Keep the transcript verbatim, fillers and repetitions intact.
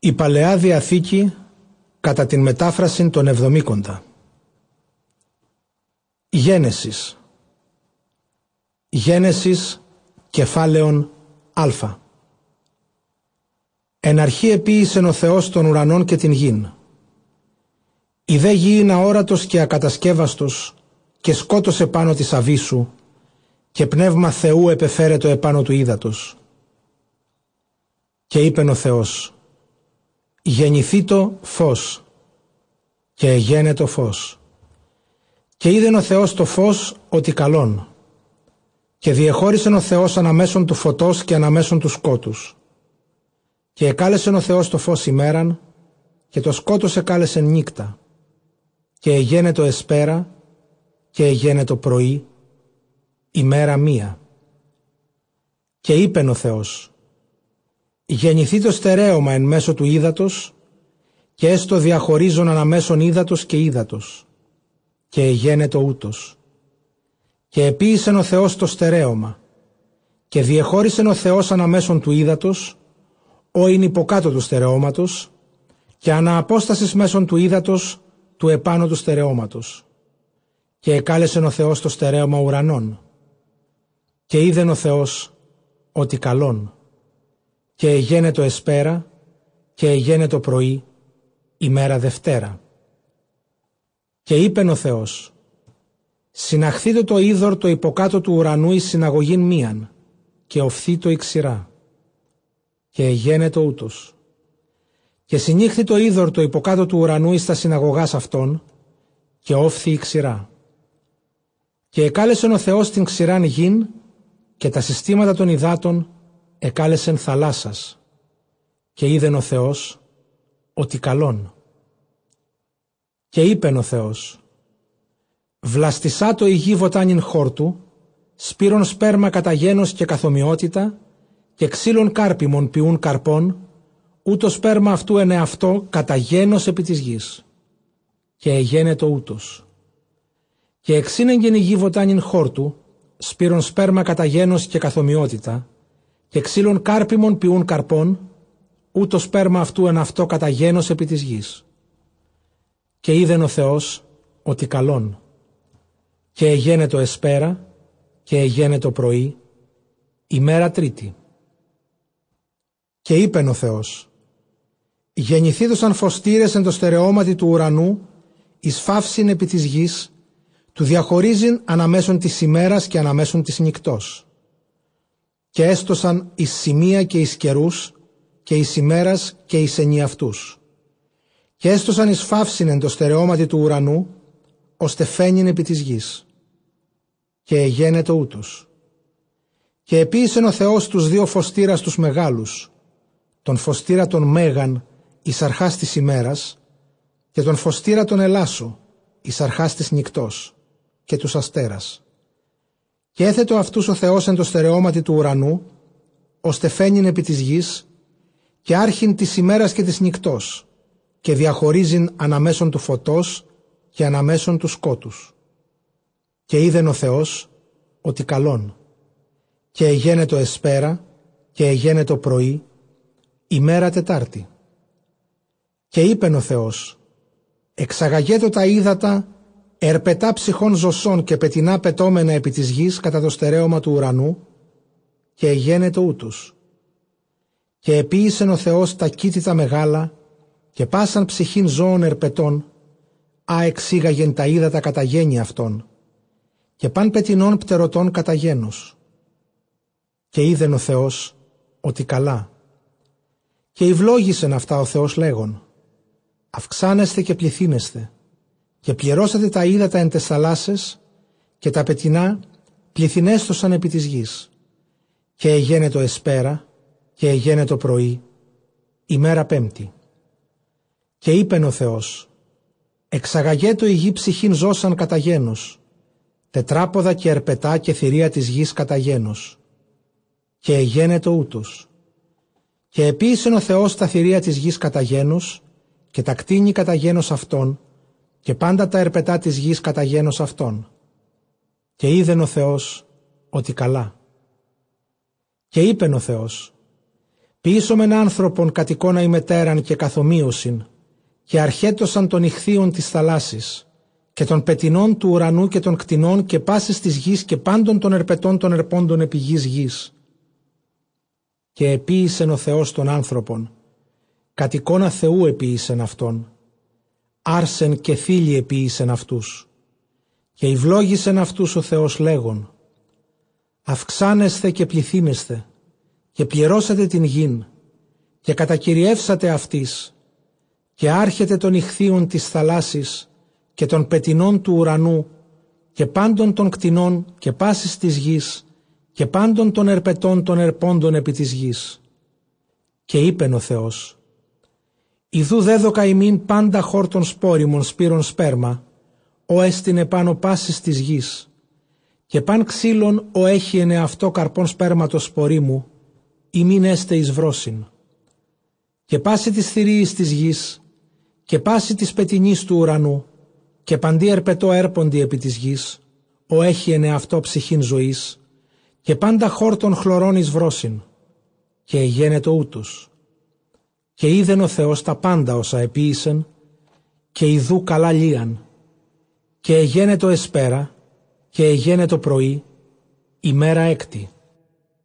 Η Παλαιά Διαθήκη κατά την μετάφραση των Εβδομήκοντα. Γένεσης. Γένεσης κεφάλαιον Α. Εν αρχή επίησεν ο Θεός των ουρανών και την γην. Η δε γη είναι αόρατος και ακατασκεύαστος και σκότος επάνω της αβύσσου και πνεύμα Θεού επεφέρετο επάνω του ύδατος. Και είπεν ο Θεός, γεννηθήτω φως, και εγένετο φως. Και είδεν ο Θεός το φως ότι καλόν, και διεχώρισεν ο Θεός αναμέσων του φωτός και αναμέσων του σκότους. Και εκάλεσεν ο Θεός το φως ημέραν, και το σκότος εκάλεσεν νύκτα. Και εγένετο εσπέρα, και εγένετο πρωί, ημέρα μία. Και είπεν ο Θεός, γεννηθεί το στερέωμα εν μέσω του ύδατος, και έστω διαχωρίζον αναμέσων ύδατος και ύδατος, και εγένετο ούτως. Και επίησεν ο Θεός το στερέωμα, και διεχώρισεν ο Θεός αναμέσων του ύδατος, ό είναι υποκάτω του στερεώματος, και ανά απόστασης μέσων του ύδατος του επάνω του στερεώματος. Και εκάλεσεν ο Θεός το στερέωμα ουρανών. Και είδεν ο Θεός ότι καλόν, και εγένετο εσπέρα, και εγένετο πρωί, ημέρα Δευτέρα. Και είπεν ο Θεός, συναχθήτω το είδωρ το υποκάτω του ουρανού εις συναγωγήν μίαν, και οφθήτω η ξηρά. Και εγένετο ούτως. Και συνήχθη το είδωρ το υποκάτω του ουρανού εις τα συναγωγάς αυτών, και όφθη η ξηρά. Και εκάλεσεν ο Θεός την ξηράν γην, και τα συστήματα των υδάτων εκάλεσεν θαλάσσας. Και είδεν ο Θεός ότι καλόν. Και είπεν ο Θεός, βλαστισάτο η γη βοτάνιν χόρτου, σπύρον σπέρμα κατά γένος και καθομοιότητα, και ξύλων κάρπιμων ποιούν καρπών, ούτω σπέρμα αυτού εν εαυτό κατά γένος επί της γης. Και εγένετο ούτως. Και εξήνεγγεν η γη βοτάνιν χόρτου, σπύρον σπέρμα κατά γένος και καθομοιότητα, και ξύλων κάρπιμων ποιούν καρπών, ούτω σπέρμα αυτού εν αυτό κατά γένος επί της γης. Και είδεν ο Θεός ότι καλόν. Και εγένετο εσπέρα, και εγένετο πρωί, ημέρα Τρίτη. Και είπεν ο Θεός, γεννηθήτωσαν φωστήρες εν το στερεώματι του ουρανού, εις φαύσιν επί της γης, του διαχωρίζειν αναμέσων της ημέρας και αναμέσων της νυκτός. Και έστωσαν εις σημεία και εις καιρούς, και εις ημέρας και εις ενιαυτούς. Και έστωσαν εις φαύσιν εν το στερεώματι του ουρανού, ώστε φαίνειν επί της γης. Και εγένετο ούτως. Και επίησεν ο Θεός τους δύο φωστήρας τους μεγάλους, τον φωστήρα των Μέγαν εις αρχάς της ημέρας, και τον φωστήρα των Ελάσσο εις αρχάς της νυκτός, και τους αστέρας. Και έθετο αυτούς ο Θεός εν το στερεώματι του ουρανού, ώστε φαίνειν επί της γης, και άρχιν της ημέρας και της νυκτός, και διαχωρίζειν αναμέσων του φωτός και αναμέσων του σκότους. Και είδεν ο Θεός ότι καλόν. Και εγένετο εσπέρα, και εγένετο πρωί, ημέρα Τετάρτη. Και είπεν ο Θεός, εξαγαγέτο τα ύδατα, ερπετά ψυχών ζωσών και πετεινά πετώμενα επί της γης κατά το στερέωμα του ουρανού, και εγένετο ούτως. Και επίησεν ο Θεός τα κήτητα μεγάλα, και πάσαν ψυχήν ζώων ερπετών, α εξήγαγεν τα ύδατα κατά γέννη αυτών, και παν πετεινών πτερωτών κατά γένος. Και είδεν ο Θεός ότι καλά. Και ευλόγησεν αυτά ο Θεός λέγον, αυξάνεστε και πληθύνεστε, και πληρώσατε τα ύδατα εν τες θαλάσσες, και τα πετεινά πληθυνέστωσαν επί της γης. Και εγένετο εσπέρα, και εγένετο πρωί, ημέρα Πέμπτη. Και είπεν ο Θεός, εξαγαγέτο η γη ψυχήν ζώσαν κατά γένος, τετράποδα και ερπετά και θηρία της γης κατά γένος. Και εγένετο ούτως. Και επίησεν ο Θεός τα θηρία της γης κατά γένος, και τα κτίνη κατά γένος αυτών, και πάντα τα ερπετά της γης κατά γένος αυτών. Και είδεν ο Θεός ότι καλά. Και είπεν ο Θεός, Ποιήσομεν άνθρωπον κατ' εικόνα ημετέραν και καθομοίωσιν, και αρχέτωσαν των ηχθείων της θαλάσσης, και των πετεινών του ουρανού και των κτηνών και πάσης της γης και πάντων των ερπετών των ερπόντων επί γης γης. Και επίησεν ο Θεός τον άνθρωπον, κατ' εικόνα Θεού επίησεν αυτόν, άρσεν και θήλοι επίησεν αυτούς. Και ευλόγησεν αυτούς ο Θεός λέγον, αυξάνεσθε και πληθύνεσθε, και πληρώσατε την γην, και κατακυριεύσατε αυτής, και άρχεται των ηχθείων της θαλάσσης, και των πετεινών του ουρανού, και πάντων των κτηνών, και πάσης της γης, και πάντων των ερπετών των ερπόντων επί της γης. Και είπεν ο Θεός, ιδού δέδοκα ημίν πάντα χόρτων σπόριμων σπύρων σπέρμα, ο έστιν επάνω πάσης της γης, και παν ξύλων ο έχει εν εαυτό καρπών σπέρματος σπορίμου, ημίν έστε εις βρόσιν. Και πάση της θηρίης της γης, και πάση της πετεινής του ουρανού, και παντί ερπετό έρποντι επί της γης, ο έχει εν εαυτό ψυχήν ζωής, και πάντα χόρτων χλωρών εις βρόσιν. Και εγένετο ούτως. Και είδεν ο Θεός τα πάντα όσα επίησεν, και ιδού καλά λίαν. Και εγένετο εσπέρα, και εγένετο πρωί, ημέρα έκτη.